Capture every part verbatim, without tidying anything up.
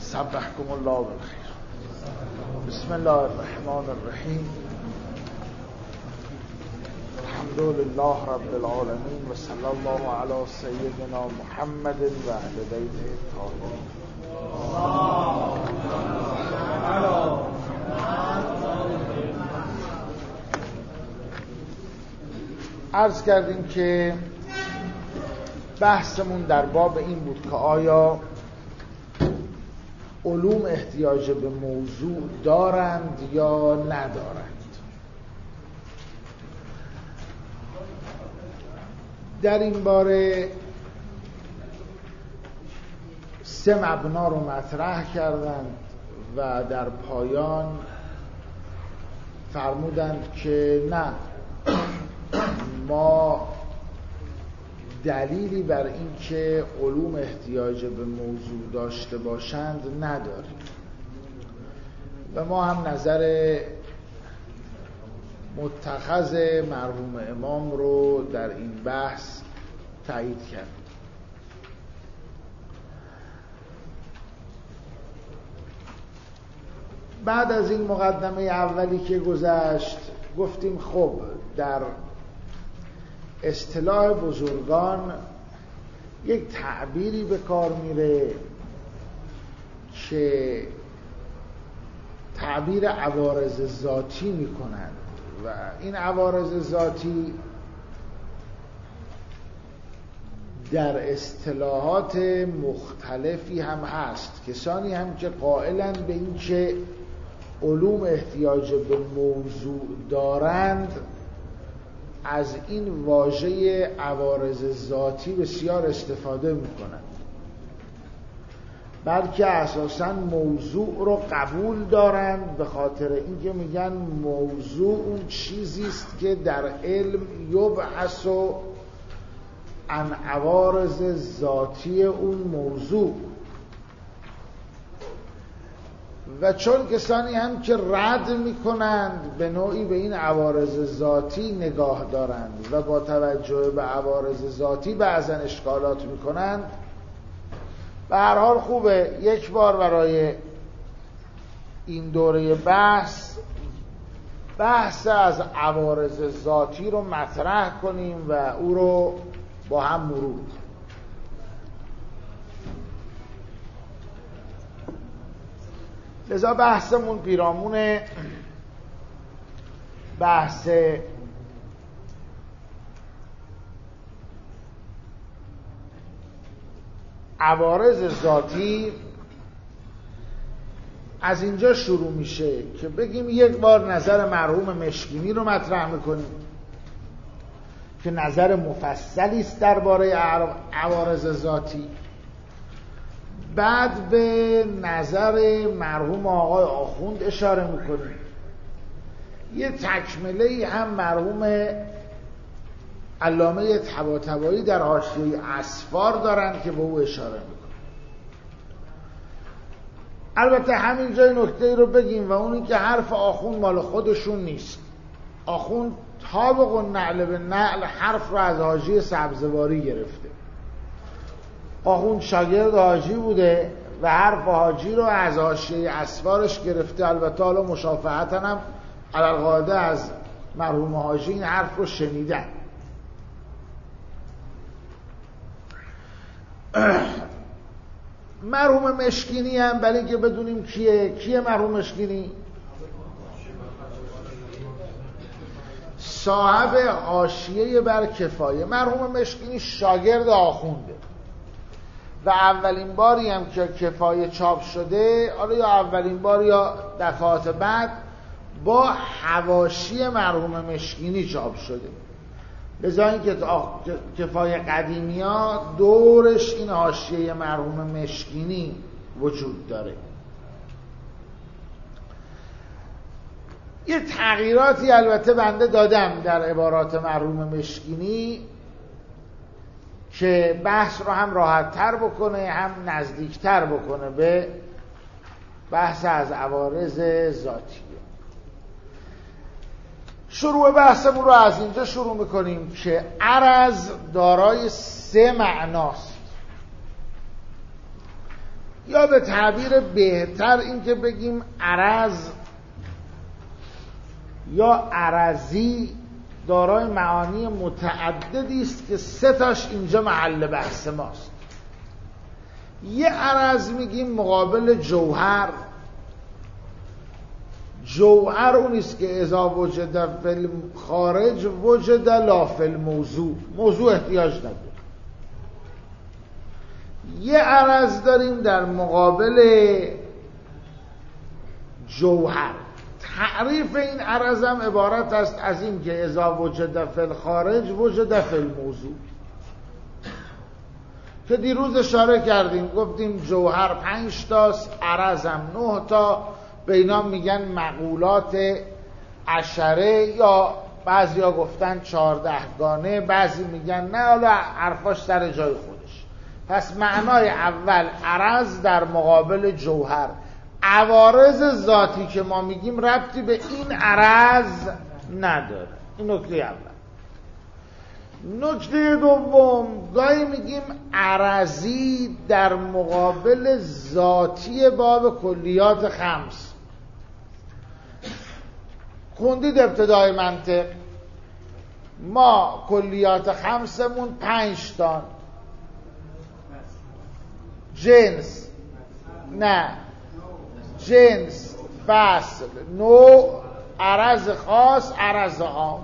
صبحكم الله بالخير. بسم الله الرحمن الرحیم. الحمد لله رب العالمین و صلی الله علی سیدنا محمد و اهل بیته الطاهرین. عرض کردیم که بحثمون در باب این بود که آیا علوم احتیاج به موضوع دارند یا ندارند. در این باره سه مبنا رو مطرح کردند و در پایان فرمودند که نه، ما دلیلی بر این که علوم احتیاج به موضوع داشته باشند نداریم و ما هم نظر متخذ مرحوم امام رو در این بحث تایید کردیم. بعد از این مقدمه اولی که گذشت گفتیم خب در اصطلاح بزرگان یک تعبیری به کار میره که تعبیر عوارض ذاتی میکنند و این عوارض ذاتی در اصطلاحات مختلفی هم هست. کسانی هم که قائلن به این که علوم احتیاج به موضوع دارند از این واژه عوارض ذاتی بسیار استفاده میکنند، بلکه اساساً موضوع رو قبول دارند به خاطر اینکه میگن موضوع اون چیزی است که در علم یبحث عن عوارض ذاتی اون موضوع. و چون کسانی هم که رد میکنند به نوعی به این عوارض ذاتی نگاه دارند و با توجه به عوارض ذاتی بعضا اشکالات میکنند، به هر حال خوبه یک بار برای این دوره بحث بحث از عوارض ذاتی رو مطرح کنیم و او رو با هم مرور کنیم. لذا بحثمون پیرامون بحث عوارض ذاتی از اینجا شروع میشه که بگیم یک بار نظر مرحوم مشکینی رو مطرح میکنیم که نظر مفصلی است درباره عوارض ذاتی. بعد به نظر مرحوم آقای آخوند اشاره میکنیم. یه تکمله هم مرحوم علامه طباطبایی در حاشیه اسفار دارن که به او اشاره میکنیم. البته همین جای نکته رو بگیم و اون این که حرف آخوند مال خودشون نیست. آخوند طابق النقل به نقل حرف رو از حاشیه سبزواری گرفته. آخوند شاگرد حاجی بوده و حرف حاجی رو از حاشیه اسفارش گرفته. البته حالا مشافهتاً هم علی‌القاعده از مرحوم حاجی این حرف رو شنیدن. مرحوم مشکینی هم برای که بدونیم کیه کیه مرحوم مشکینی؟ صاحب حاشیه بر کفایه. مرحوم مشکینی شاگرد آخونده و اولین باری هم که کفایه چاپ شده، حالا یا اولین بار یا دفعات بعد، با حواشی مرحوم مشکینی چاپ شده. لذا این که کفایه قدیمی ها دورش این حاشیه مرحوم مشکینی وجود داره. یه تغییراتی البته بنده دادم در عبارات مرحوم مشکینی که بحث رو هم راحت تر بکنه هم نزدیک تر بکنه به بحث از عوارض ذاتی. شروع بحثمون رو از اینجا شروع میکنیم که عرض دارای سه معناست. یا به تعبیر بهتر این که بگیم عرض یا عرضی دارای معانی متعددی است که سه تاش اینجا محل بحث ماست. یه عرض میگیم مقابل جوهر. جوهر اونیست که اذا وجد فی الخارج وجد لا فی الموضوع، موضوع احتیاج نداره. یه عرض داریم در مقابل جوهر. تعریف این عرض هم عبارت است از این که اذا وجد فی الخارج وجد فی الموضوع، که دیروز اشاره کردیم گفتیم جوهر پنج تاست، عرض هم نه تا، به اینا میگن مقولات عشره یا بعضی ها گفتن چهاردهگانه، بعضی میگن نه، حالا حرفاش سر جای خودش. پس معنای اول عرض در مقابل جوهر. عوارض ذاتی که ما میگیم ربطی به این عرض نداره. این نکته اول. نکته دوم، گاهی میگیم عرضی در مقابل ذاتی باب کلیات خمس. خوندید ابتدای منطق ما کلیات خمسمون پنج تا، جنس نه جنس، فصل، نوع، عرض خاص، عرض عام.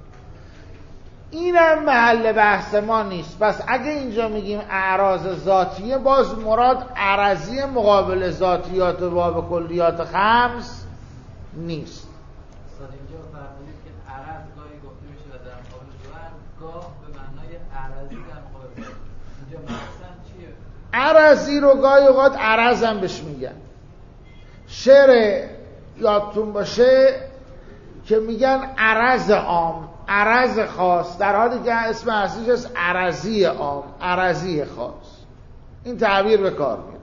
اینم محل بحث ما نیست. پس اگه اینجا میگیم اعراض ذاتیه، باز مراد عرضی مقابل ذاتیات باب کلیات خمس نیست. اینجا فرمودید که عرض گاهی گفته میشه و در مقابل جوهر، گاه به معنای عرضی در مقابل ذات. اینجا مقصد چیه؟ عرضی رو گاهی اوقات عرض هم بهش میگن. شعر یادتون باشه که میگن عرض عام، عرض خاص، در حالی که اسم اصلیش است عرضی عام، عرضی خاص. این تعبیر به کار میره.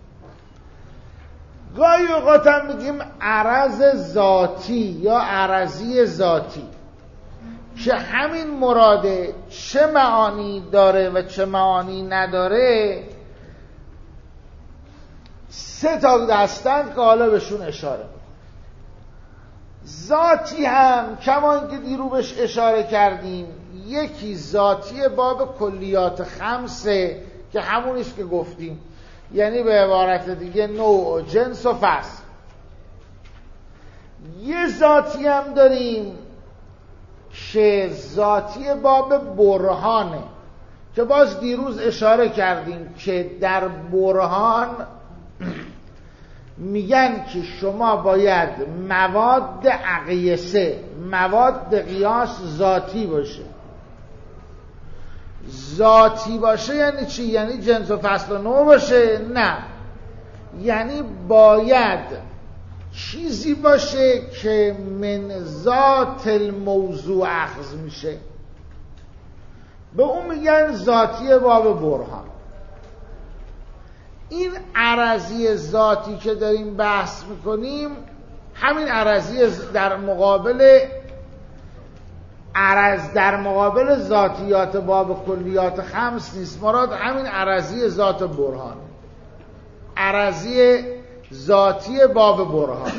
گاهی اوقات هم میگیم عرض ذاتی یا عرضی ذاتی، که همین مراده چه معانی داره و چه معانی نداره. سه تا دستند که حالا بهشون اشاره میکنم. ذاتی هم کما اینکه دیرو بهش اشاره کردیم، یکی ذاتی باب کلیات خمسه که همونیست که گفتیم، یعنی به عبارت دیگه نوع و جنس و فصل. یه ذاتی هم داریم که ذاتی باب برهانه، که باز دیروز اشاره کردیم که در برهان میگن که شما باید مواد اقیسه، مواد قیاس ذاتی باشه. ذاتی باشه یعنی چی؟ یعنی جنس و فصل و نوع باشه؟ نه، یعنی باید چیزی باشه که من ذات الموضوع اخذ میشه. به اون میگن ذاتی باب برهان. این عرضی ذاتی که داریم بحث میکنیم، همین عرضی در مقابل عرض در مقابل ذاتیات باب کلیات خمس نیست. مراد همین عرضی ذات برهان، عرضی ذاتی باب برهان.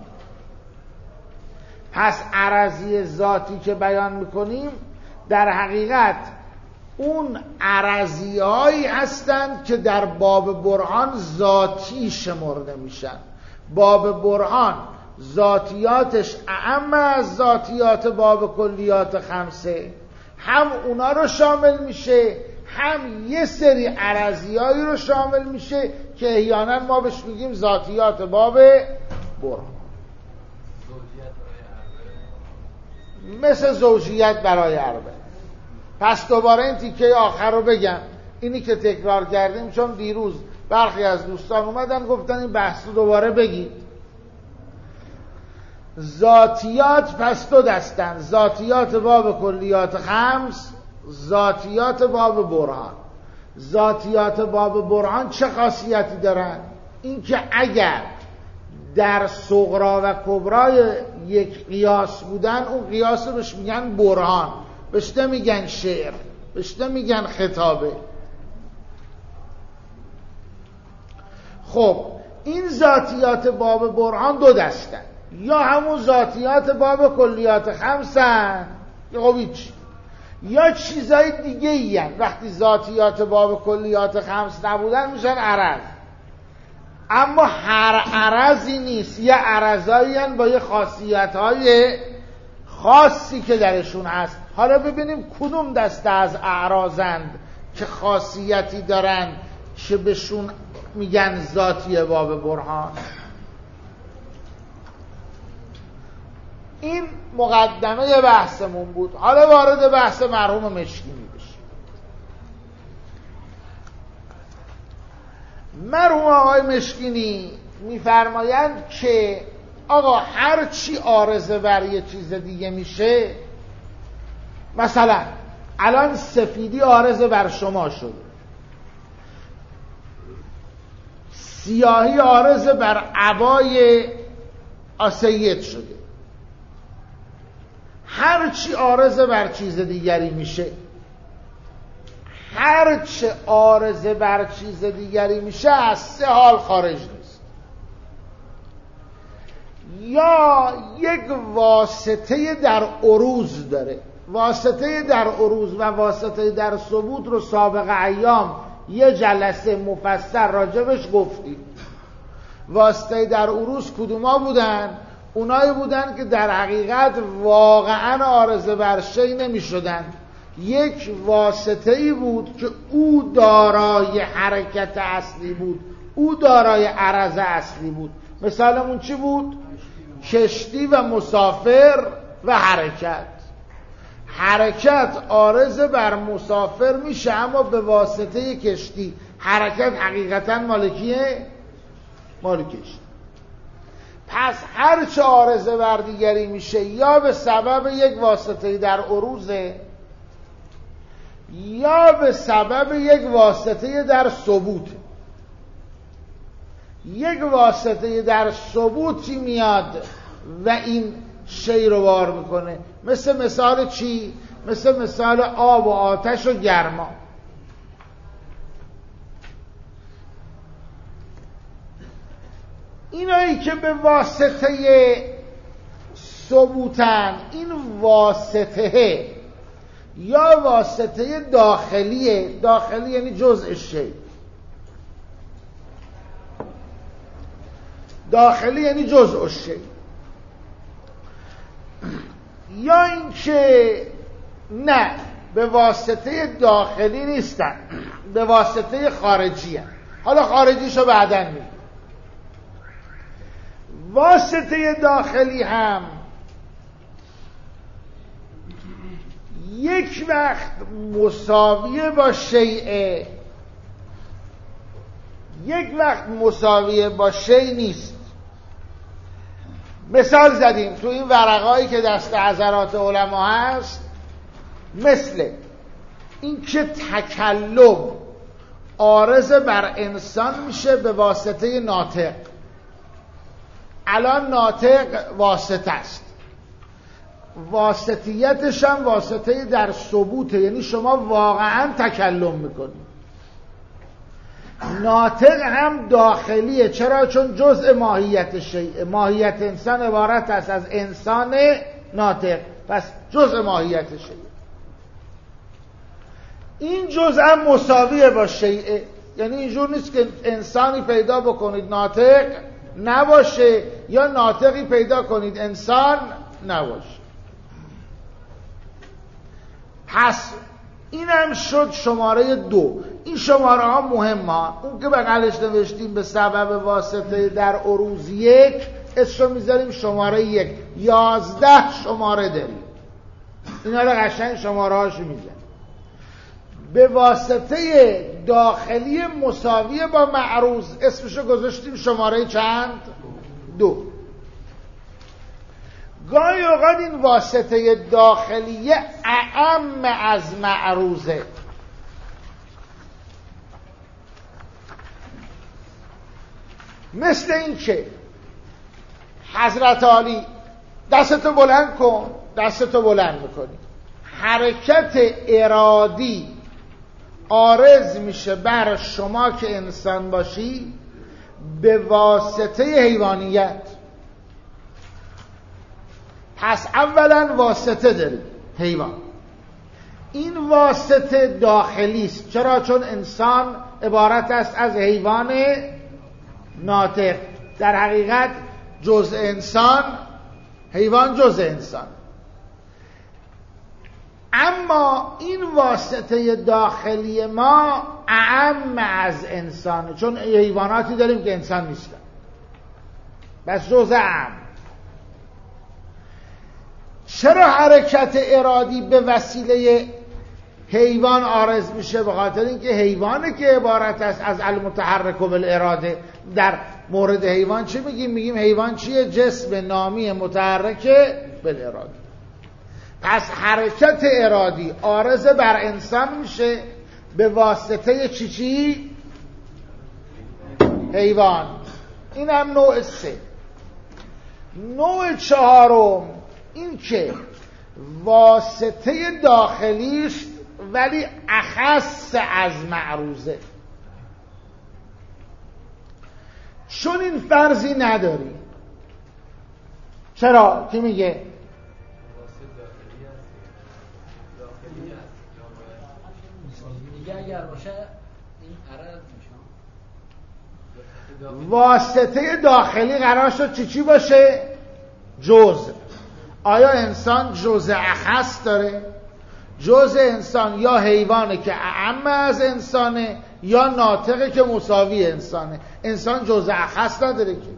پس عرضی ذاتی که بیان میکنیم در حقیقت اون عرضی هایی هستند که در باب برهان ذاتی شمرده میشن. باب برهان ذاتیاتش اعم از ذاتیات باب کلیات خمسه، هم اونا رو شامل میشه، هم یه سری عرضی هایی رو شامل میشه که احیانا ما بهش میگیم ذاتیات باب برهان. مثل زوجیت برای عربه. پس دوباره این تیکه آخر رو بگم، اینی که تکرار کردیم، چون دیروز برخی از دوستان اومدن گفتن این بحث رو دوباره بگید. ذاتیات پس دو دستن: ذاتیات باب کلیات خمس، ذاتیات باب برهان. ذاتیات باب برهان چه خاصیتی دارن؟ این که اگر در صغرا و کبرای یک قیاس بودن، اون قیاس رو بهش میگن برهان، بهش نمیگن شعر، بهش نمیگن خطابه. خب این ذاتیات باب برهان دو دستن، یا همون ذاتیات باب کلیات خمسن خب هیچ، یا چیزای دیگه ای هن. وقتی ذاتیات باب کلیات خمس نبودن میشن عرض، اما هر عرضی نیست، یه عرضایی هن با یه خاصیت های خاصی که درشون هست. حالا ببینیم کدوم دسته از اعراضند که خاصیتی دارن که بهشون میگن ذاتی باب برهان. این مقدمه بحثمون بود. حالا وارد بحث مرحوم مشکینی بشیم. مرحوم آقای مشکینی میفرمایند که آقا هر چی عارضه بر یه چیز دیگه میشه، مثلا الان سفیدی عارضه بر شما شده، سیاهی عارضه بر عبای آسید شده، هر چی عارضه بر چیز دیگری میشه، هر چه عارضه بر چیز دیگری میشه از سه حال خارج نیست. یا یک واسطه در عروض داره، واسطه در عروض و واسطه در ثبوت رو سابق ایام یه جلسه مفصل راجبش گفتیم. واسطه در عروض کدوما بودن؟ اونایی بودن که در حقیقت واقعا عارضه بر شی نمی شدن. یک واسطه ای بود که او دارای حرکت اصلی بود، او دارای عرض اصلی بود. مثالمون چی بود؟ کشتی و مسافر و حرکت. حرکت عارضه بر مسافر میشه اما به واسطه کشتی. حرکت حقیقتا مالکیه؟ مال کشتی. پس هر چه عارضه بر دیگری میشه یا به سبب یک واسطه در عروضه یا به سبب یک واسطه در ثبوت. یک واسطه در ثبوتی میاد و این شی رو بار میکنه. مثل مثال چی؟ مثل مثال آب و آتش و گرما. اینایی که به واسطه ثبوتن، این واسطه یا واسطه داخلیه، داخلی یعنی جزء شی، داخلی یعنی جزء شی، یا اینکه نه به واسطه داخلی نیستن، به واسطه خارجی هستن. حالا خارجیشو بعداً میگم. واسطه داخلی هم یک وقت مساویه با شیء، یک وقت مساویه با شیء نیست. مثال زدیم تو این ورقایی که دست حضرات علما هست، مثل این که تکلم عارض بر انسان میشه به واسطه ناطق. الان ناطق واسطه است، واسطیتش هم واسطه در ثبوته، یعنی شما واقعا تکلم میکنید. ناطق هم داخلیه. چرا؟ چون جزء ماهیت شیء، ماهیت انسان عبارت است از انسان ناطق، پس جزء ماهیت شیء. این جزء هم مساویه با شیء، یعنی اینجور نیست که انسانی پیدا بکنید ناطق نباشه یا ناطقی پیدا کنید انسان نباشه. پس اینم شد شماره دو. این شماره ها مهمه. اون که بغلش نوشتیم به سبب واسطه در عروض یک، اسمشو میذاریم شماره یک. یازده شماره داریم، اینا رو قشنگ شماره هاشو میذاریم. به واسطه داخلی مساویه با معروض، اسمشو گذاشتیم شماره چند؟ دو. گاهی اوقات این واسطه داخلیه اعم از معروضه. مثل این که حضرت عالی دستتو بلند کن، دستتو بلند میکنی، حرکت ارادی عارض میشه بر شما که انسان باشی به واسطه حیوانیت. پس اولا واسطه داریم، حیوان. این واسطه داخلی است. چرا؟ چون انسان عبارت است از حیوان ناطق. در حقیقت جزء انسان، حیوان جزء انسان. اما این واسطه داخلی ما اعم از انسانه، چون حیواناتی داریم که انسان نیستن، بس جزء اعم. چرا حرکت ارادی به وسیله حیوان عارض میشه؟ به خاطر اینکه حیوانی که عبارت است از المتحرک بالاراده. در مورد حیوان چی میگیم؟ میگیم حیوان چیه؟ جسم نامی متحرک بالاراده. پس حرکت ارادی عارض بر انسان میشه به واسطه چی چی؟ حیوان. این هم نوع سه. نوع چهارم این که واسطه داخلی است ولی اخص از معروضه. چون این فرضی نداری. چرا؟ کی میگه؟ دیگه اگر باشه این عرض میشه. واسطه داخلی قرار شد چی چی باشه؟ جزء. آیا انسان جزء اخص داره؟ جزء انسان یا حیوانه که اعم از انسانه یا ناطقه که مساوی انسانه. انسان جزء اخص نداره که.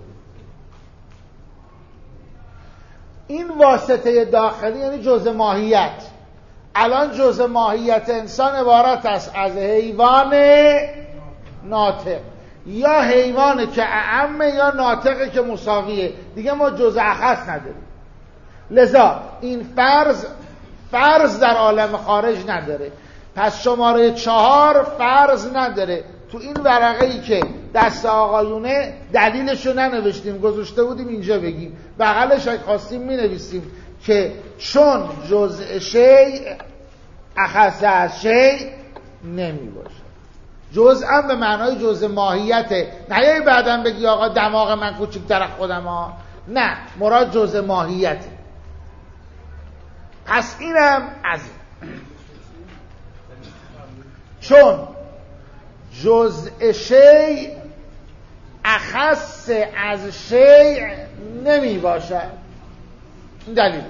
این واسطه داخلی یعنی جزء ماهیت. الان جزء ماهیت انسان عبارت است از حیوان ناطق، یا حیوانه که اعمه یا ناطقه که مساویه. دیگه ما جزء اخص نداریم. لذا این فرض فرض در عالم خارج نداره. پس شماره چهار فرض نداره. تو این ورقه ای که دست آقایونه دلیلشو ننوشتیم، گذاشته بودیم اینجا بگیم، بغلش اگه خواستیم می نویسیم که چون جزء شیء اخص از شیء نمی باشه. جزء هم به معنای جزء ماهیته. نه یه بعدم بگی آقا دماغ من کوچکتر از خودم ها. نه، مراد جزء ماهیته. پس اینم از این. چون جزء شیء اخص از شیء نمی باشد. این دلیلش.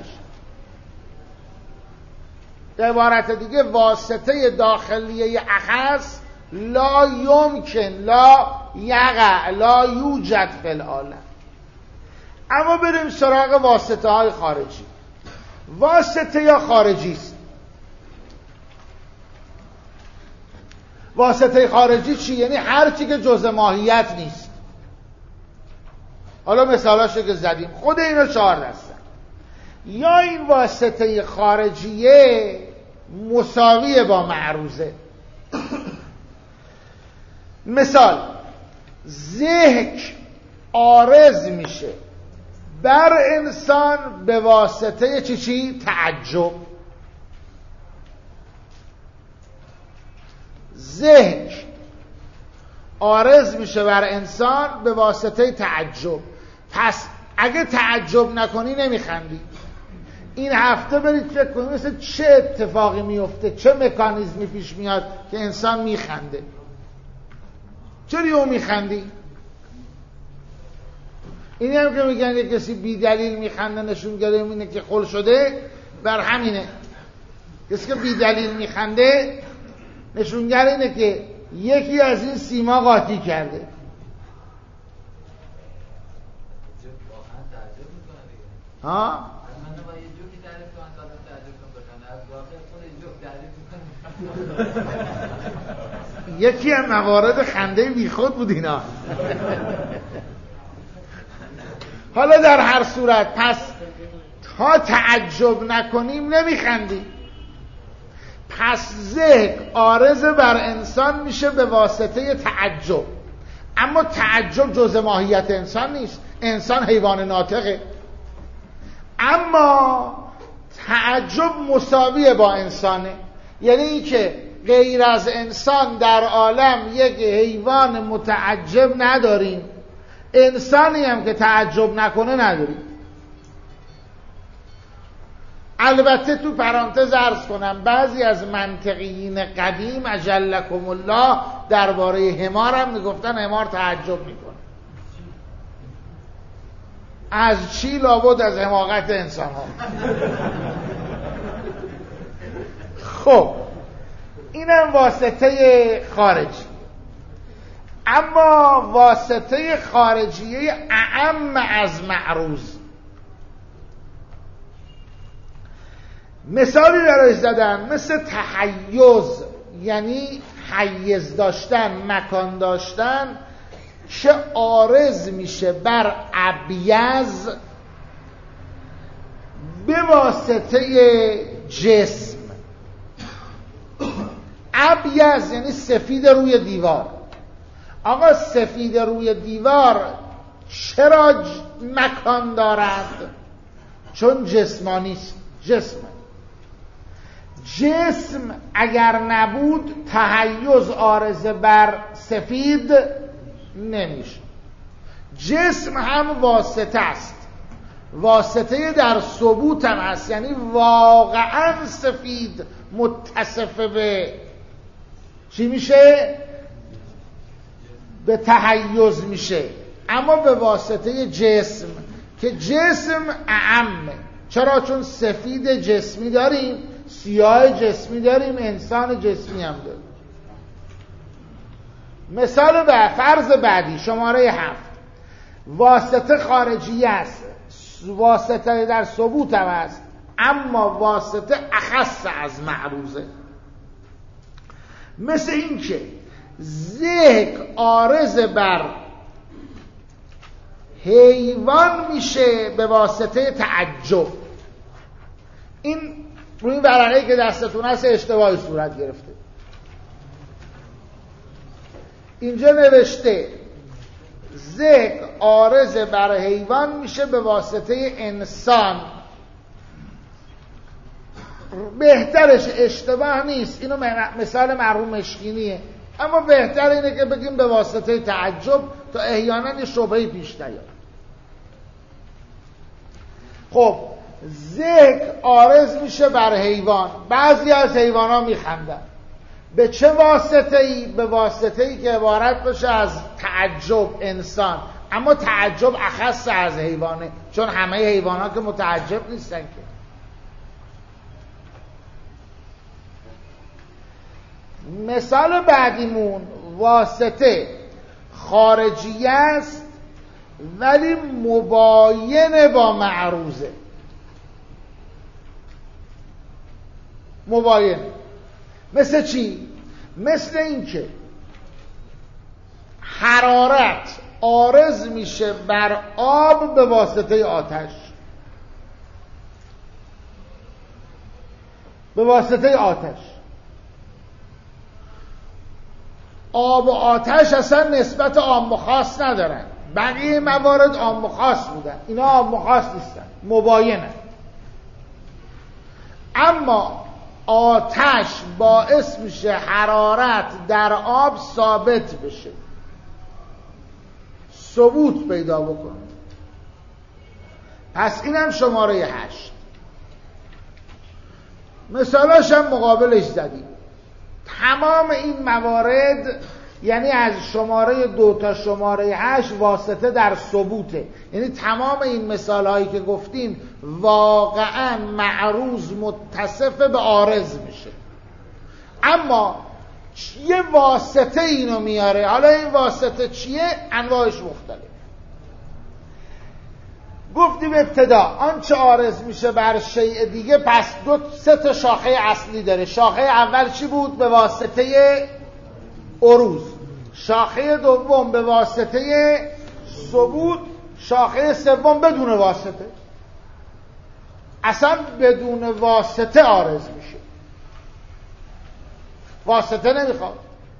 به عبارت دیگه واسطه داخلیه اخص لا یمکن لا یقع لا یوجد فی العالم. اما بریم سراغ واسطه های خارجی. واسطه یا خارجی است. واسطه خارجی چی؟ یعنی هر چی که جزء ماهیت نیست. حالا مثالاشو که زدیم خود اینا چهار دستن. یا این واسطه خارجیه مساویه با معروضه. مثال، ذهن عارض میشه بر انسان به واسطه چی چی؟ تعجب. ذهن عارض میشه بر انسان به واسطه تعجب. پس اگه تعجب نکنی نمیخندی. این هفته برید فکر کنید مثل چه اتفاقی میفته، چه مکانیزمی پیش میاد که انسان میخنده. چرا اون میخندی؟ اینی هم که میگن یک کسی بی دلیل میخنده نشونگره اینه که خل شده، بر همینه. کسی که بی دلیل میخنده نشونگر اینه که یکی از این سیما قاطی کرده. ها؟ یکی از موارد خنده بیخود بود اینا. حالا در هر صورت پس تا تعجب نکنیم نمیخندیم. پس ذهن عارض بر انسان میشه به واسطه تعجب. اما تعجب جزء ماهیت انسان نیست. انسان حیوان ناطقه. اما تعجب مساویه با انسانه. یعنی این که غیر از انسان در عالم یک حیوان متعجب نداریم انسانی هم که تعجب نکنه نداری. البته تو پرانتز عرض کنم بعضی از منطقیین قدیم اجلکم الله درباره حمار هم میگفتن حمار تعجب میکنه. از چی؟ لابد از حماقت انسان ها. خب اینم واسطه خارجی. اما واسطه خارجیه اعم از معروض. مثالی براش زدن مثل تحیز، یعنی حیز داشتن، مکان داشتن که عارض میشه بر ابیض به واسطه جسم. ابیض یعنی سفید روی دیوار. آقا سفید روی دیوار چرا مکان دارد؟ چون جسمانی است. جسم جسم اگر نبود تحیز عارض بر سفید نمیشه. جسم هم واسطه است، واسطه در ثبوت هم هست، یعنی واقعا سفید متصف به چی میشه؟ به تحیز میشه، اما به واسطه جسم که جسم اعمه. چرا؟ چون سفید جسمی داریم، سیاه جسمی داریم، انسان جسمی هم داریم. مثال به فرض بعدی شماره هفت، واسطه خارجی است، واسطه در ثبوت هم است، اما واسطه اخص از معروضه. مثل این که ذکر عارض بر حیوان میشه به واسطه تعجب. این روی ورقه‌ای که دستتون هست اشتباهی صورت گرفته. اینجا نوشته ذکر عارض بر حیوان میشه به واسطه انسان. بهترش اشتباه نیست، اینو مثال مرحوم مشکینیه، اما بهتر اینه که بگیم به واسطه تعجب تا احیانا یه شبهه‌ای پیش نیاد. خب ذکر عارض میشه بر حیوان. بعضی از حیوان ها میخندن. به چه واسطه ای؟ به واسطه ای که عبارت باشه از تعجب انسان، اما تعجب اخص از حیوانه، چون همه حیوان ها که متعجب نیستن که. مثال بعدیمون واسطه خارجی است ولی مباین با معروضه. مباین مثل چی؟ مثل این که حرارت عارض میشه بر آب به واسطه آتش. به واسطه آتش. آب و آتش اصلا نسبت عام و خاص ندارن. بقیه موارد عام و خاص بودن، اینا عام و خاص نیستن، مباینه. اما آتش باعث میشه حرارت در آب ثابت بشه، ثبوت پیدا بکنه. پس اینم شماره هشت. مثالاش هم مقابلش زدیم. تمام این موارد یعنی از شماره دو تا شماره هشت واسطه در ثبوته. یعنی تمام این مثال هایی که گفتیم واقعا معروض متصف به عارض میشه، اما یه واسطه اینو میاره. حالا این واسطه چیه؟ انواعش مختلف. گفتیم ابتدا آنچه عارض میشه بر شیء دیگه پس دو سه تا شاخه اصلی داره. شاخه اول چی بود؟ به واسطه عروض. شاخه دوم به واسطه ثبوت. شاخه سوم بدون واسطه، اصلا بدون واسطه عارض میشه، واسطه نمیخواد.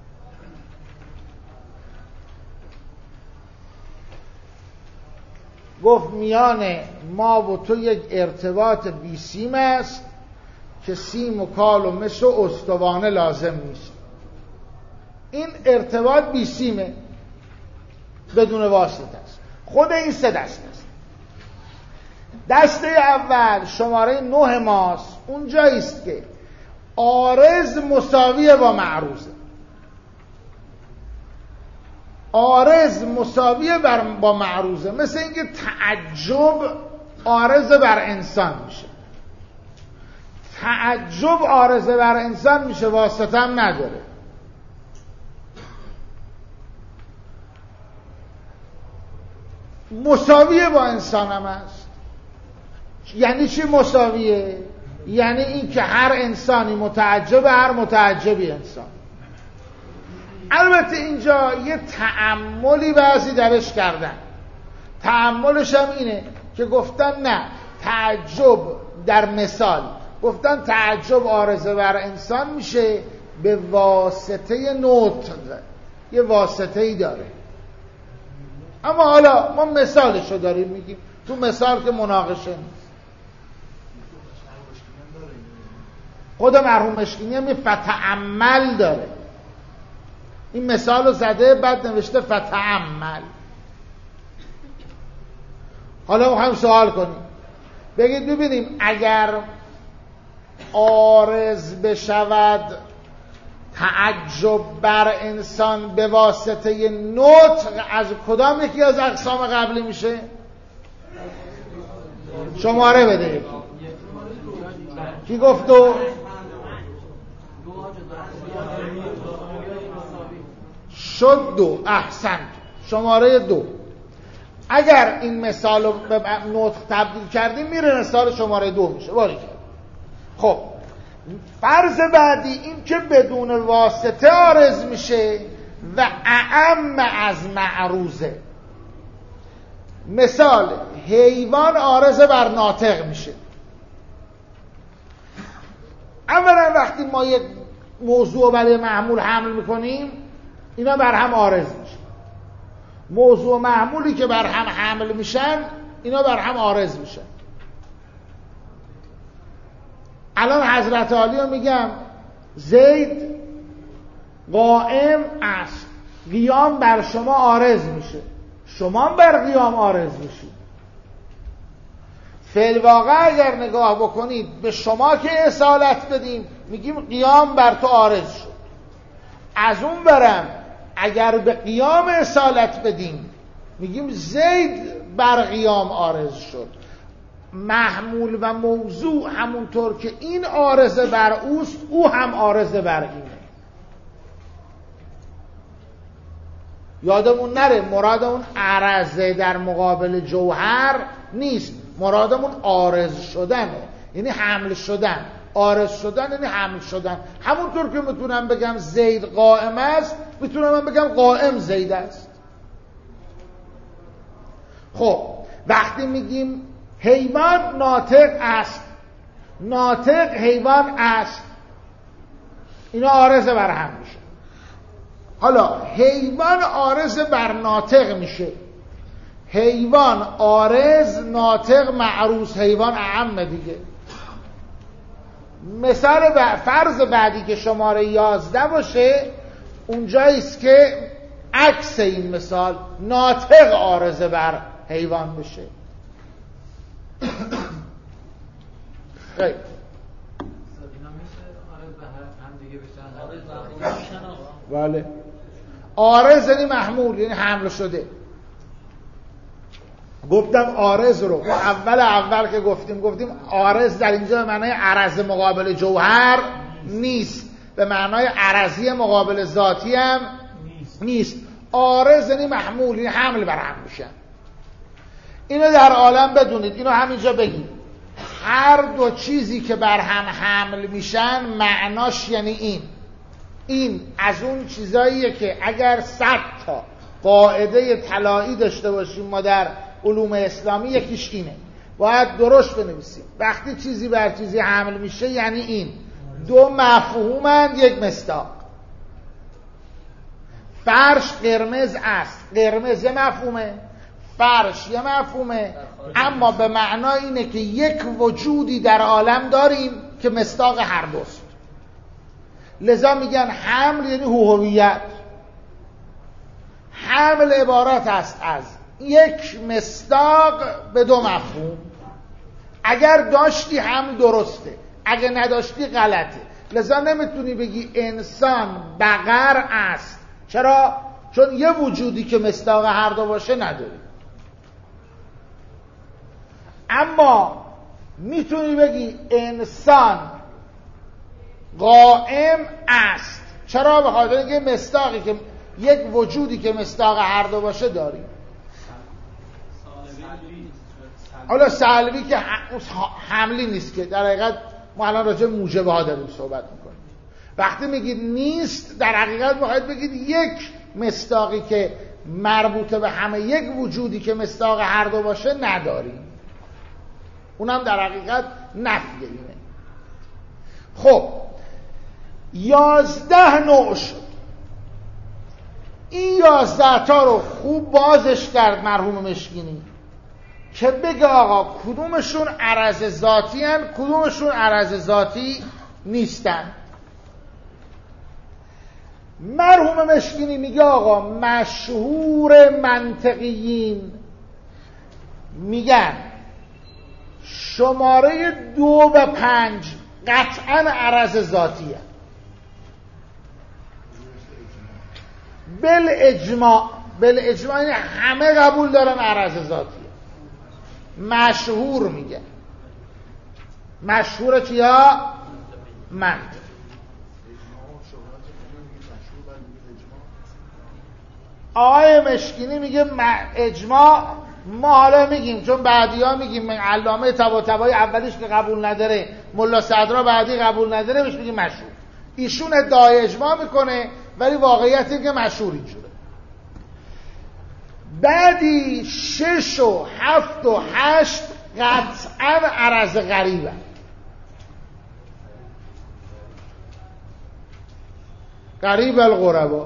گفت میان ما و تو یک ارتباط بی سیم است که سیم و کال و مس و استوانه لازم نیست. این ارتباط بی سیمه، بدون واسطه است. خود این سه دسته است. دسته اول شماره نه ماست، اون جایی است که عارض مساویه با معروضه. عارض مساویه با معروضه، مثل اینکه تعجب عارض بر انسان میشه. تعجب عارض بر انسان میشه، واسطه هم نداره. مساویه با انسان هم هست. یعنی چی مساویه؟ یعنی این که هر انسانی متعجب، هر متعجبی انسان. البته اینجا یه تأملی بعضی درش کردن. تأملش هم اینه که گفتن نه، تعجب در مثال گفتن تعجب عارضه بر انسان میشه به واسطه نطق، یه واسطه ای داره. اما حالا ما مثالشو داریم میگیم، تو مثال که مناقشه نیست. خود مرحوم مشکینی هم یه فتعمل داره، این مثال رو زده بعد نوشته فتعمل. حالا میخوایم سوال کنیم، بگید ببینیم اگر عارض بشود تعجب بر انسان به واسطه نطق، از کدام یکی از اقسام قبلی میشه؟ شماره بده یکی. کی گفت دو؟ شد دو. احسنت، شماره دو. اگر این مثال رو به نطق تبدیل کردیم میره مثال شماره دو میشه. باری کرد. خب فرض بعدی این که بدون واسطه عارض میشه و اعم از معروضه. مثال حیوان عارض بر ناطق میشه. اولا وقتی ما یک موضوع برای محمول حمل میکنیم اینا بر هم عارض میشه. موضوع محمولی که بر هم حمل میشن اینا بر هم عارض میشن. الان حضرت عالی رو میگم زید قائم است، قیام بر شما عارض میشه، شما بر قیام عارض میشید. فی الواقع اگر نگاه بکنید به شما که اصالت بدیم میگیم قیام بر تو عارض شد. از اون برم اگر به قیام اصالت بدیم میگیم زید بر قیام عارض شد. محمول و موضوع همونطور که این عارضه بر اوست او هم عارضه بر اینه. یادمون نره مرادمون عرضه در مقابل جوهر نیست، مرادمون عارض شدنه، یعنی حمل شدن. عارض شدن یعنی حمل شدن. همونطور که میتونم بگم زید قائم است میتونم بگم قائم زید است. خب وقتی میگیم حیوان ناطق است، ناطق حیوان است، اینا عارضه بر هم میشه. حالا حیوان عارض بر ناطق میشه، حیوان عارض ناطق معروض، حیوان اعم دیگه. مثال ب... فرض بعدی که شماره یازده باشه اونجاییست که عکس این مثال ناطق عارضه بر حیوان بشه. خیلی بله. عارض یعنی محمول، یعنی حمل شده. گفتم عارض رو اول اول که گفتیم گفتیم عارض در اینجا به معنای عرض مقابل جوهر نیست، به معنای عرضی مقابل ذاتی هم نیست. عارض یعنی محمول، یعنی حمل بر هم میشن. اینو در عالم بدونید، اینو همینجا بگید. هر دو چیزی که بر هم حمل میشن معناش یعنی این این از اون چیزاییه که اگر صد تا قاعده طلایی داشته باشیم ما در علوم اسلامی یکیش اینه، باید درست بنویسیم. وقتی چیزی بر چیزی حمل میشه یعنی این دو مفهومند، یک مصداق. فرش قرمز است، قرمز یه مفهومه، فرش یه مفهومه، اما به معنای اینه که یک وجودی در عالم داریم که مصداق هر دوست. لذا میگن حمل یعنی هویت. حمل عبارت است از یک مصداق به دو مفهوم، اگر داشتی هم درسته، اگه نداشتی غلطه. لذا نمیتونی بگی انسان بقر است. چرا؟ چون یه وجودی که مصداق هر دو باشه نداری. اما میتونی بگی انسان قائم است. چرا؟ به خاطر اینکه مصداقی که یک وجودی که مصداق هر دو باشه داریم. حالا سلبی که حملی نیست، که در حقیقت ما الان راجع به موجبه ها داریم صحبت میکنیم. وقتی میگید نیست، در حقیقت میخواید بگید یک مصداقی که مربوط به همه، یک وجودی که مصداق هر دو باشه نداریم. اونم در حقیقت نفیه اینه. خب یازده نوع شد. این یازده تا رو خوب بازش کرد مرحوم مشکینی که بگه آقا کدومشون عرض ذاتی هن، کدومشون عرض ذاتی نیستن. مرحوم مشکینی میگه آقا مشهور منطقیین میگن شماره دو و پنج قطعا عرض ذاتیه بل اجماع. بل اجماع یعنی همه قبول دارن عرض ذاتیه. مشهور میگه. مشهور چیا؟ منطق. آقای مشکینی میگه اجماع ما حالا میگیم، چون بعدی ها میگیم علامه طباطبایی اولیش که قبول نداره، ملا صدرا بعدی قبول نداره، بهش میگیم مشهور. ایشون ادعای اجماع میکنه ولی واقعیت اینه که مشهور اینجوره. بعدی شش و هفت و هشت قطعا عرض غریبه. غریب الغربا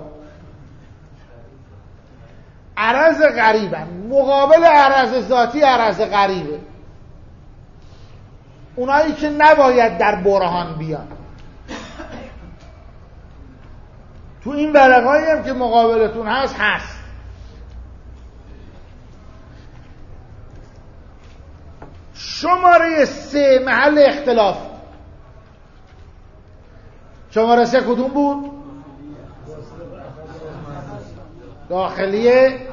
عرض غریبه، مقابل عرض ذاتی عرض غریبه. اونایی که نباید در برهان بیان. تو این ورقایی هم که مقابلتون هست هست. شماره سه محل اختلاف. شماره سه کدوم بود؟ داخلیه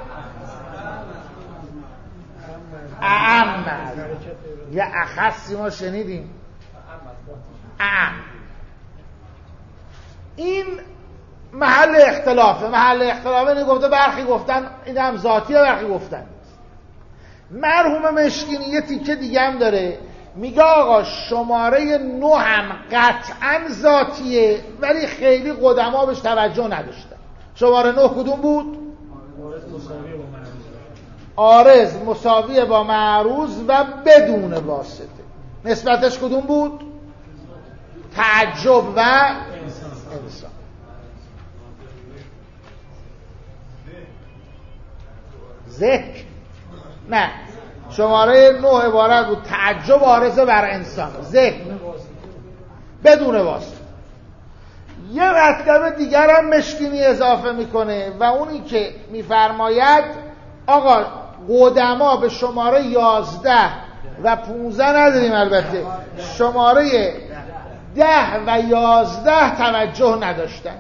اعم. یه اخصی ما شنیدیم اعم. این محل اختلافه. محل اختلافه اینه گفته برخی گفتن این هم ذاتیه، برخی گفتن. مرحوم مشکینی یه تیکه دیگه هم داره، میگه آقا شماره نو هم قطعا ذاتیه ولی خیلی قدما بهش توجه نداشتن. شماره نه کدوم بود؟ عارض مساوی با معروض و بدون واسطه. نسبتش کدوم بود؟ تعجب و انسان. ذکر نه، شماره نه عبارت بود تعجب عارض بر انسان، ذکر بدون واسطه. یه مطلب دیگر هم مشکینی اضافه میکنه و اونی که میفرماید آقا قدما به شماره یازده و پونزده نداریم، البته شماره ده و یازده توجه نداشتن.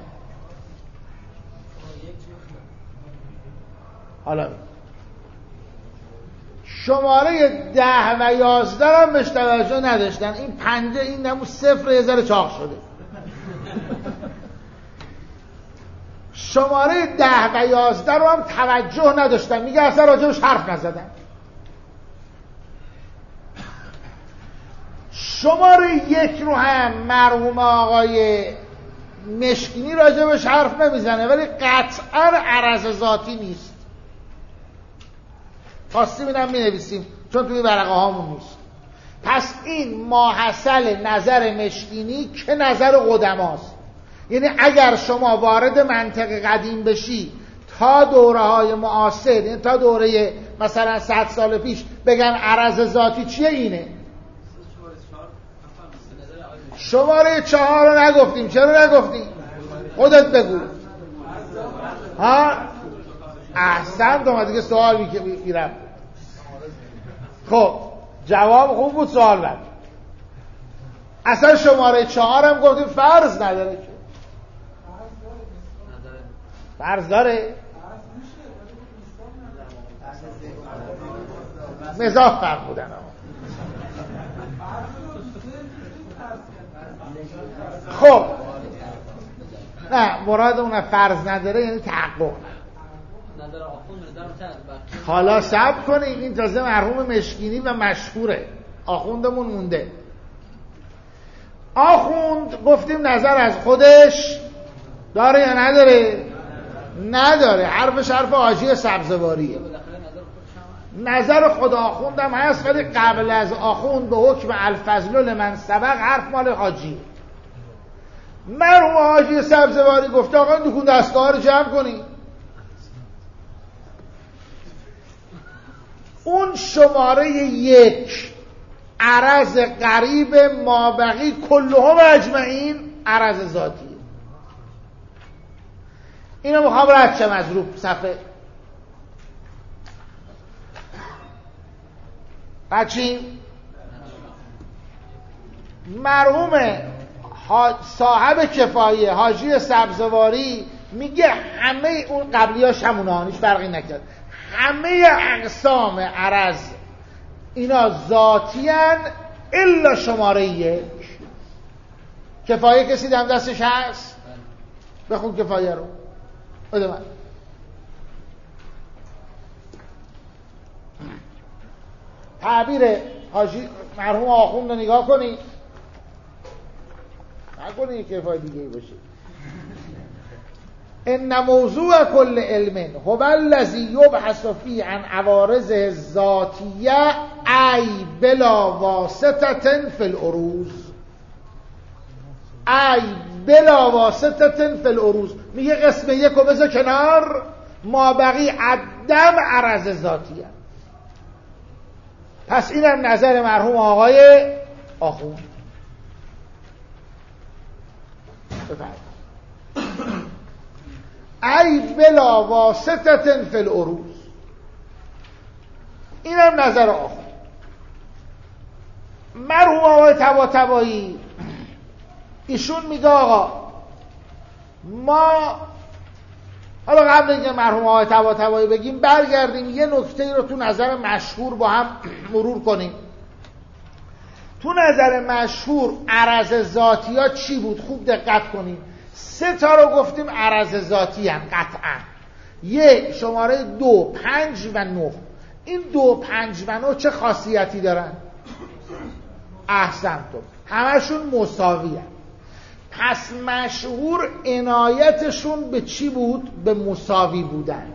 حالا شماره ده و یازده هم بهش توجه نداشتن. این پنجه این نمو صفر یه ذره چاق شده. شماره ده و یازده رو هم توجه نداشتن، میگه اصلا راجبش حرف نزدن. شماره یک رو هم مرحوم آقای مشکینی راجبش حرف نمیزنه ولی قطعا عرض ذاتی نیست. خواستیم اینم می نویسیم چون توی ورقه هامون نیست. پس این ماحصل نظر مشکینی که نظر قدماست. یعنی اگر شما وارد منطق قدیم بشی تا دوره های معاصر، یعنی تا دوره مثلا صد سال پیش بگن عرض ذاتی چیه، اینه. شماره چهار رو نگفتیم. چرا نگفتیم؟ خودت بگو. ها؟ احسن تو دیگه سوال میگیرم. خب جواب خوب بود، سوال بعد. اصلا شماره چهارم گفتیم فرض نداره که. فرض داره؟ مزاح فرمودن. خب نه مراد اون فرض نداره یعنی تحقق. حالا صبر کنید، این تازه مرحوم مشکینی و مشهوره، آخوندمون مونده. آخوند گفتیم نظر از خودش داره یا نداره؟ نداره. حرفش حرف حاجی سبزواریه. نظر خود آخوندم هست، ولی قبل از آخوند به حکم الفضل لمن سبق حرف مال حاجی. مرحوم حاجی سبزواری گفته آقا دکون دستگاه رو جمع کنی. اون شماره یک عرض قریب مابقی کلهم اجمعین عرض ذاتی. اینو میخوام رد شم از رو صفحه. بچین مرحوم صاحب کفایه حاجی سبزواری میگه همه اون قبلیاش همونه، هیچ فرقی نکرد. همه اقسام عرض اینا ذاتی هن الا شماره یک. کفایه کسی دم دستش هست؟ بخون کفایه رو بده من. تعبیر حاجی مرحوم آخوند رو نگاه کنی، نکنی یک کفایه دیگه ای باشه. ان موضوع کل علم هو الذی یبحث فیه عن عوارض ذاتیه ای بلا واسطه فی العروض. ای بلا واسطه فی العروض. میگه قسم یک رو بذار کنار، ما بقی عدم عرض ذاتیه. پس اینم نظر مرحوم آقای آخوند. بفرمایید. ای بلا واسطه فی العروض. اینم نظر آخوند. مرحوم آقای طباطبایی ایشون میگه آقا ما حالا قبل اینکه مرحوم آقای طباطبایی بگیم برگردیم یه نکته رو تو نظر مشهور با هم مرور کنیم. تو نظر مشهور عرض ذاتی ها چی بود؟ خوب دقت کنیم. سه تا رو گفتیم عرض ذاتی هم قطعا. یک، شماره دو، پنج و نه. این دو، پنج و نه چه خاصیتی دارن؟ احسنتم، همشون مساوی هم. پس مشهور عنایتشون به چی بود؟ به مساوی بودن.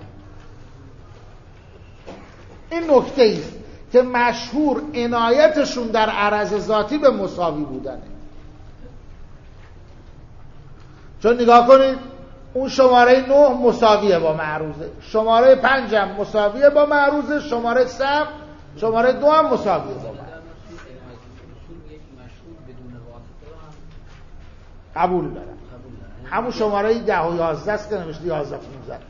این نکته ایست که مشهور عنایتشون در عرض ذاتی به مساوی بودنه. چون نگاه کنید اون شماره نه مساویه با معروضه، شماره پنج هم مساویه با معروضه، شماره سه هم شماره دو هم مساویه با معروضه. قبول دارم. همون شماره ده و یازده است که نمیشه یازده پونزده.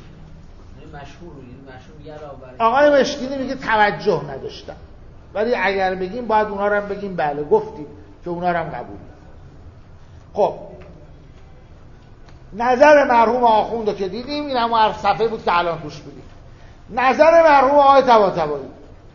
آقای مشکینی میگه توجه نداشتم، ولی اگر بگیم باید اونا رو هم بگیم بله گفتیم که اونا رو هم قبول. خب نظر مرحوم آخوند رو که دیدیم، این هم هر صفحه بود که الان توش بودیم. نظر مرحوم آقای طباطبایی.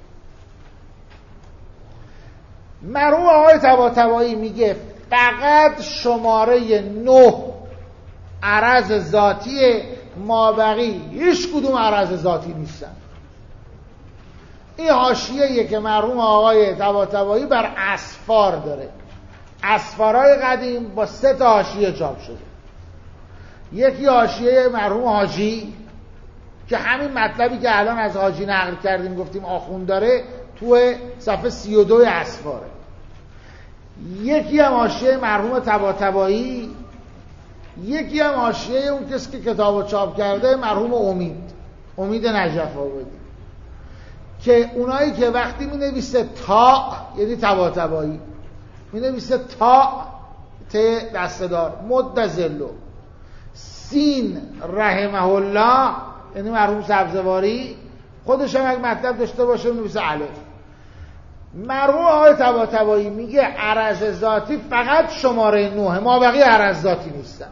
مرحوم آقای طباطبایی میگه فقط شماره نه عرض ذاتیه، مابقی هیچ کدوم عرض ذاتی نیستن. این حاشیه‌ایه که مرحوم آقای طباطبایی بر اسفار داره. اسفارهای قدیم با سه تا حاشیه چاپ شده. یکی حاشیه مرحوم حاجی که همین مطلبی که الان از حاجی نقل کردیم گفتیم آخوند داره، تو صفحه سی و دو اسفاره. یکی هم حاشیه مرحوم طباطبایی، یکی هم حاشیه اون کسی که کتابو چاپ کرده مرحوم امید امید نجف آبادی، که اونایی که وقتی می نویسه تا یعنی طباطبایی می نویسه تا ت دستدار مدظلو، سین رحمه الله یعنی مرحوم سبزواری خودش هم یک مطلب داشته باشه نویسه الف. مرحوم آقای طباطبایی میگه عرض ذاتی فقط شماره نوه، ما بقیه عرض ذاتی نیستن.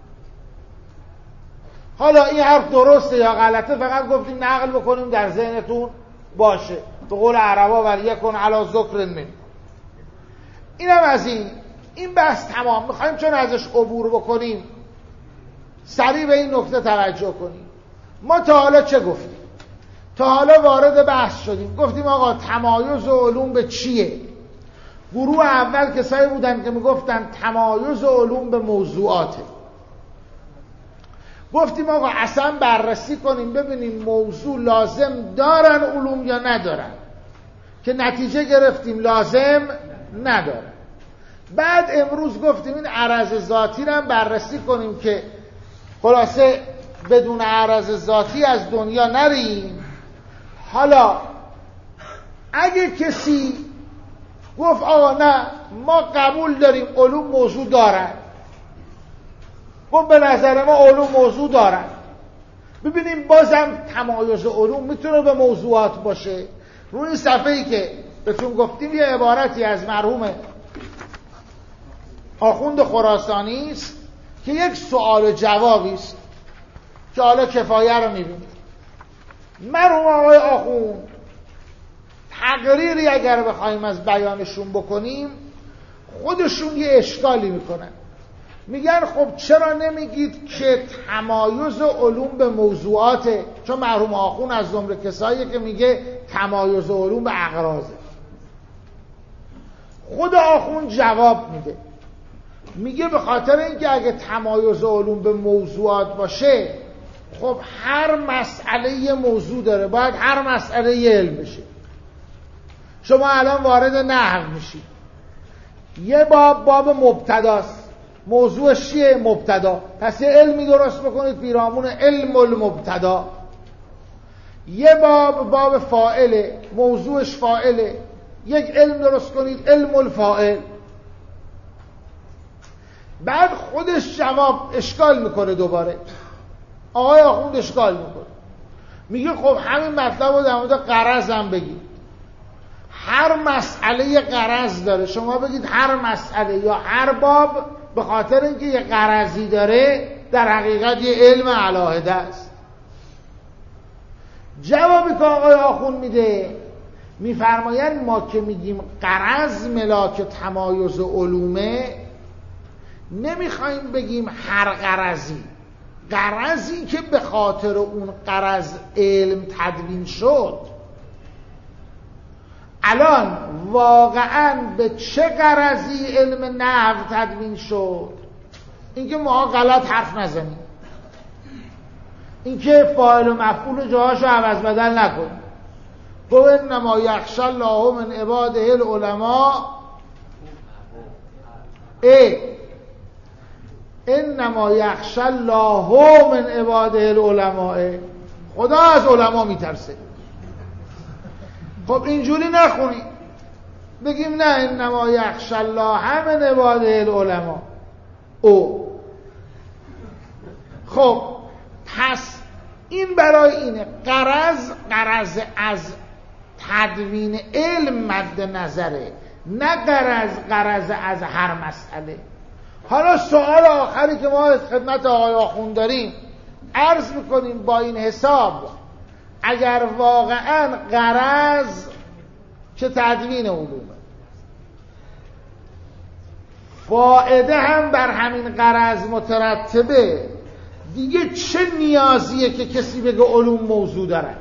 حالا این حرف درسته یا غلطه فقط گفتیم نقل بکنیم در ذهنتون باشه. به قول عربا ولیکن علی ذکر من. اینم از این. این بحث تمام. میخوایم چون ازش عبور بکنیم سریع به این نکته توجه کنیم. ما تا حالا چه گفتیم؟ تا حالا وارد بحث شدیم، گفتیم آقا تمایز علوم به چیه؟ گروه اول کسایی بودن که میگفتن تمایز علوم به موضوعاته. گفتیم آقا اصلا بررسی کنیم ببینیم موضوع لازم دارن علوم یا ندارن، که نتیجه گرفتیم لازم ندارن. بعد امروز گفتیم این عرض ذاتی رو هم بررسی کنیم که خلاصه بدون عرض ذاتی از دنیا نریم. حالا اگه کسی گفت آقا نه ما قبول داریم علوم موضوع دارن، گفت به نظر ما علوم موضوع دارن، ببینیم بازم تمایز علوم میتونه به موضوعات باشه. روی این صفحه‌ای که بهتون گفتیم یه عبارتی از مرحوم آخوند خراسانی است که یک سوال و جوابی است که حالا کفایه رو میبینید. مرحوم آقای آخوند تقریری اگر بخوایم از بیانشون بکنیم خودشون یه اشکالی میکنن. میگن خب چرا نمیگید که تمایز علوم به موضوعاته؟ چون مرحوم آخوند از جمله کسایی که میگه تمایز علوم به اغراضه. خود آخوند جواب میده، میگه به خاطر اینکه اگه تمایز علوم به موضوعات باشه خب هر مسئله یه موضوع داره، باید هر مسئله یه علم بشه. شما الان وارد نحو میشید، یه باب باب مبتداست، موضوعش چیه؟ مبتدا. پس یه علمی درست بکنید پیرامون علم المبتدا. یه باب باب فاعله، موضوعش فاعله، یک علم درست کنید علم الفاعل. بعد خودش جواب اشکال میکنه، دوباره آقای آخوند اشکال میکنه، میگه خب همین مطلب رو در مورد غرض هم بگید. هر مسئله غرض داره، شما بگید هر مسئله یا هر باب به خاطر اینکه یه غرضی داره در حقیقت یه علم علاهده است. جوابی که آقای آخوند میده میفرمایند ما که میگیم غرض ملاک تمایز علومه نمیخوایم بگیم هر غرضی، غرضی که به خاطر اون غرض علم تدوین شد. الان واقعا به چه غرضی علم نحو تدوین شد؟ اینکه ما غلط حرف نزنیم، اینکه فاعل و مفعول جاهاشو عوض بدل نکنیم. گو انما یخشی الله من عباده العلماء ای انما یخشی الله من عباده العلماء، خدا از علما میترسه. خب اینجوری نخونیم، بگیم نه انما یخشی الله من عباده العلماء او. خب پس این برای اینه غرض غرض از تدوین علم مد نظره، نه غرض غرض از هر مسئله. حالا سوال آخری که ما از خدمت آقای آخوند داریم عرض میکنیم با این حساب اگر واقعا غرض که تدوین علومه، فائده هم بر همین غرض مترتبه، دیگه چه نیازیه که کسی بگه علوم موضوع دارن؟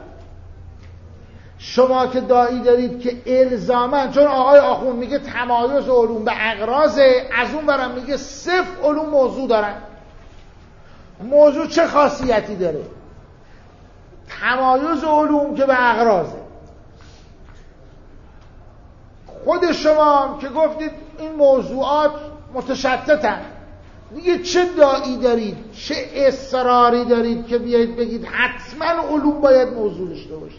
شما که داعی دارید که الزاماً، چون آقای آخوند میگه تمایز علوم به اغراضه، از اون برم میگه صفر علوم موضوع دارن. موضوع چه خاصیتی داره؟ تمایز علوم که به اغراضه. خود شما که گفتید این موضوعات متشتتن، دیگه چه داعی دارید، چه اصراری دارید که بیایید بگید حتما علوم باید موضوع داشته باشه؟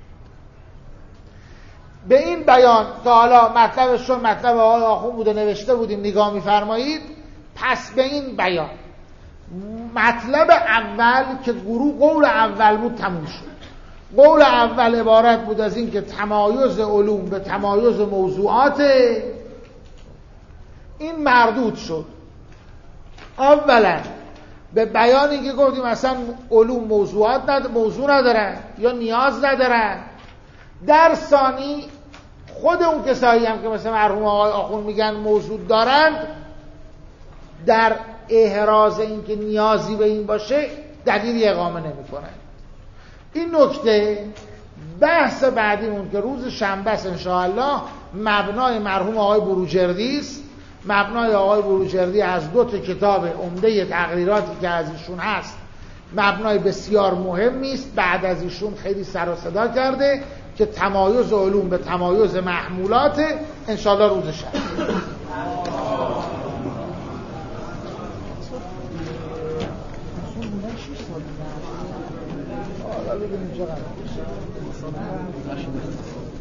به این بیان که حالا مطلبش چون مطلب آقای آخوند بوده نوشته بودیم نگاه می‌فرمایید، پس به این بیان مطلب اول که گروه قول اول بود تموم شد. قول اول عبارت بود از این که تمایز علوم به تمایز موضوعات، این مردود شد. اولا به بیانی که گفتیم مثلا علوم موضوعات ند... موضوع ندارن یا نیاز ندارن. در ثانی خود اون کسایی هم که مثلا مرحوم آقای آخوند میگن موضوع دارند، در احراز این که نیازی به این باشه دلیلی اقامه نمی کنن. این نکته بحث بعدیمون که روز شنبه است انشاءالله مبنای مرحوم آقای بروجردی است. مبنای آقای بروجردی از دو تا کتاب عمده تقریراتی که از ایشون هست مبنای بسیار مهمی است. بعد از ایشون خیلی سر و صدا کرده که تمایز علوم به تمایز محمولات، انشاءالله روز شنبه. حالا ببینیم چقدر